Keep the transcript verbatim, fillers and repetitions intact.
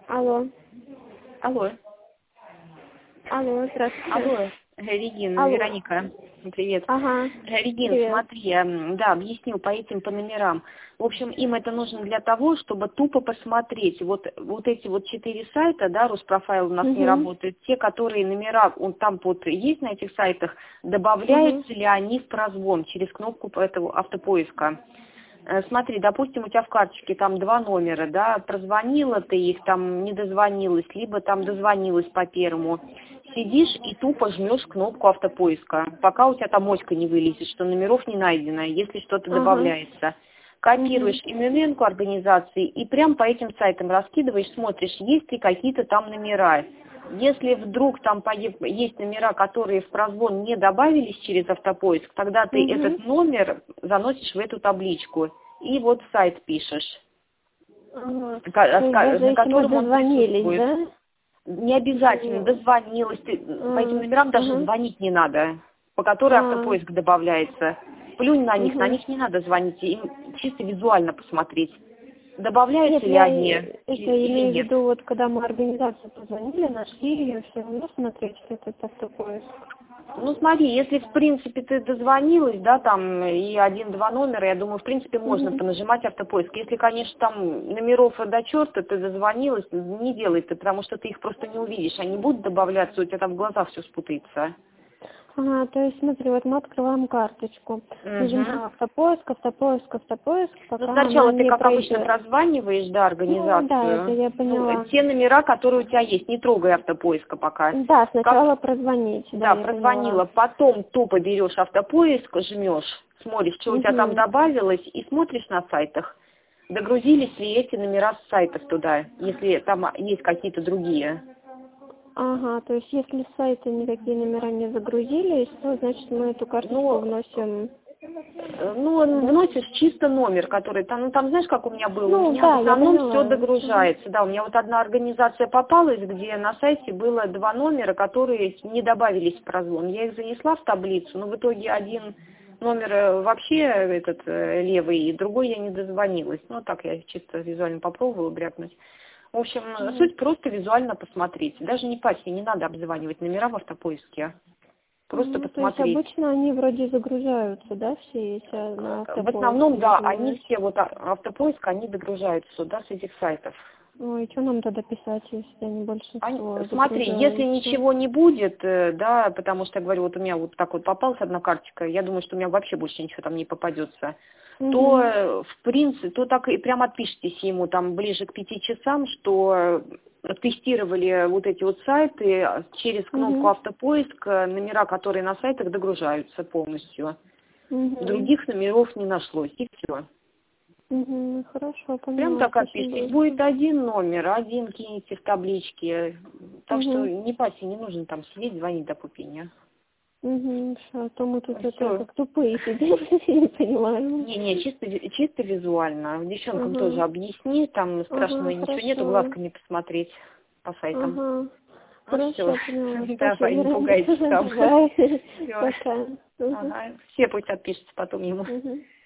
Алло. Алло. Алло, здравствуйте. Алло, Регина, Алло. Вероника. Привет. Ага. Регин, Привет. смотри, м, да, объясню по этим, по номерам. В общем, им это нужно для того, чтобы тупо посмотреть. Вот, вот эти вот четыре сайта, да, Руспрофайл у нас не Угу. работает. Те, которые номера, он там вот есть на этих сайтах, добавляются Угу. ли они в прозвон через кнопку этого автопоиска. Э, Смотри, допустим, у тебя в карточке там два номера, да, прозвонила ты их, там не дозвонилась, либо там дозвонилась по первому. Сидишь и тупо жмешь кнопку автопоиска, пока у тебя там моська не вылезет, что номеров не найдено, если что-то Ага. добавляется. Копируешь Угу. эм эм эн-ку организации и прям по этим сайтам раскидываешь, смотришь, есть ли какие-то там номера. Если вдруг там поев- есть номера, которые в прозвон не добавились через автопоиск, тогда ты Угу. этот номер заносишь в эту табличку и вот сайт пишешь, Ага. ка- То есть ска- даже на если мы котором он дозвонились, присутствует. да? Не обязательно, Ну, дозвонилась, ты, по этим а, номерам даже ага. звонить не надо, по которой А, автопоиск добавляется. Плюнь на них, на угу. них не надо звонить, им чисто визуально посмотреть, Нет, добавляются ли я они э, это и- или имею в нет. виду, вот когда мы организацию позвонили, нашли ее, все равно смотреть, что это автопоиск. Ну смотри, если в принципе ты дозвонилась, да, там и один-два номера, я думаю, в принципе можно Угу. понажимать автопоиск. Если, конечно, там номеров до черта ты дозвонилась, не делай ты, потому что ты их просто не увидишь. Они будут добавляться, у тебя там в глазах все спутается. Ага, то есть смотри, вот мы открываем карточку, Угу. нажимаем автопоиск, автопоиск, автопоиск, Ну, пока она сначала ты, не как обычно, пройдет. прозваниваешь, да, Ну да, это организацию. я Ну, поняла. те номера, которые у тебя есть, не трогай автопоиска пока. Да, Как, сначала прозвонить, да, да, я поняла. прозвонила, потом тупо берешь автопоиск, жмешь, смотришь, что у тебя там Угу. добавилось, и смотришь на сайтах, догрузились ли эти номера с сайтов туда, если там есть какие-то другие. Ага, то есть если с сайта никакие номера не загрузились, то значит мы эту карточку Ну, вносим, э, ну, да? вносишь чисто номер, который там, ну там знаешь, как у меня было, у Ну меня в да, я основном все поняла. Угу. догружается, да, у меня вот одна организация попалась, где на сайте было два номера, которые не добавились в прозвон, я их занесла в таблицу, но в итоге один номер э, вообще этот э, левый, и другой я не дозвонилась, ну так я чисто визуально попробовала брякнуть. В общем, э, Угу. суть просто визуально посмотреть, даже не пасть, не надо обзванивать номера в автопоиске, просто Ну, то есть посмотреть. обычно они вроде загружаются, да, все эти а, на В автопоиск основном, да, они нажимаешь. все, вот а- автопоиск, они догружаются сюда с этих сайтов. Ой, что нам тогда писать, если они Они- большинство смотри, если загружаются? ничего не будет, э, да, потому что, я говорю, вот у меня вот так вот попалась одна карточка, я думаю, что у меня вообще больше ничего там не попадется, то, Угу. э, в принципе, то так и прям отпишитесь ему там ближе к пяти часам, что э, тестировали вот эти вот сайты э, через кнопку Угу. автопоиск, э, номера, которые на сайтах догружаются полностью. Угу. Других номеров не нашлось, и все. Угу. Хорошо, Прям поняла, так отпишитесь. спасибо. Будет один номер, один кинете в табличке. Так что Угу. не парься, не нужно там сидеть, звонить до пупения. Угу. А то мы тут это Все. как тупые сидим, не понимаем. Не-не, чисто, ви- чисто визуально. Девчонкам тоже Ага. объясни, там страшного Ага, ничего нету, хорошо. глазками посмотреть по сайтам. Ага. Ну все, Хорошо, поняла. давай, Спасибо, не пугайтесь Вероника. там. Давай. Все. Пока. Угу. Ага. Все пусть отпишутся потом ему. Угу.